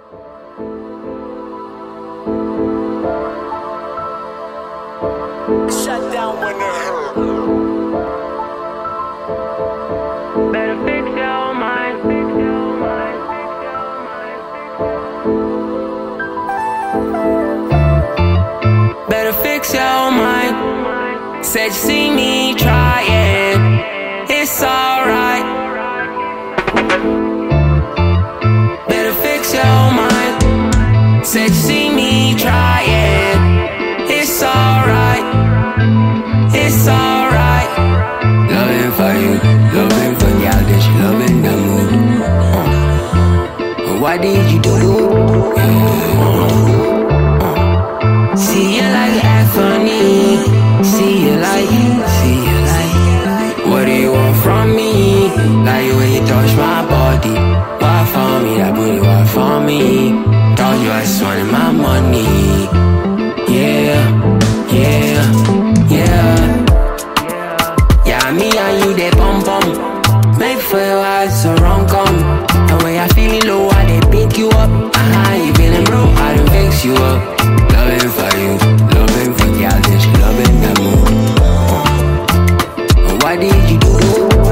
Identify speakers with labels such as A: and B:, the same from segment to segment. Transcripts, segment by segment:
A: Shut down when it hurt.
B: Better fix your mind. Better fix your mind. Said you see me trying. It's alright. Better fix your mind. Said you see me trying. It's alright. It's alright. Loving for you, loving for y'all, that you loving the mood. Why did you do? See you like act funny. See you like. What do you want from me? Like when you touch my body. Why for me? That booty, why for me? Told you I just wanted my money. Yeah. Yeah, me and you, they pump. Make for your eyes so wrong come. And when you're feeling low, I they pick you up. You feeling broke, I done fix you up. Loving for you, loving for y'all, that you loving the mood. Why did you do?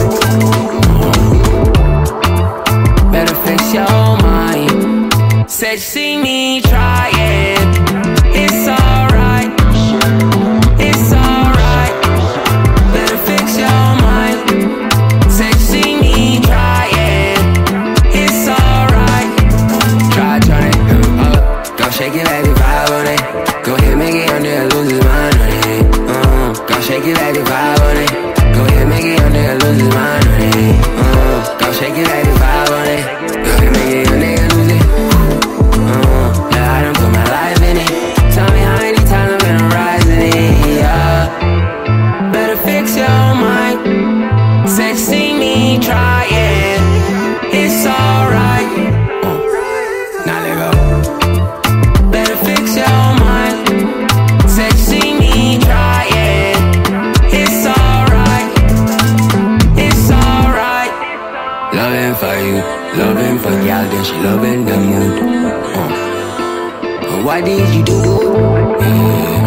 B: Better fix your mind. Said you see me trying. It's alright. It's alright. Better fix your mind. Said you see me trying. It's alright. Try it. Go shake it like the vibe on it. Go ahead, make it on there, lose his mind on it. Go shake it like the vibe on it. Go ahead, make it on there, lose his mind on it. Go shake it like the vibe on it. Go ahead, make it on there, lose it. Yeah, I done put my life in it. Tell me how many times I've been rising it. Yeah. Better fix your mind. Said you see me trying. It's alright. Now let go. Better fix your mind. Said you see me trying. It's alright. It's alright. Loving for you, loving for y'all, then she loving the mood. Why did you do?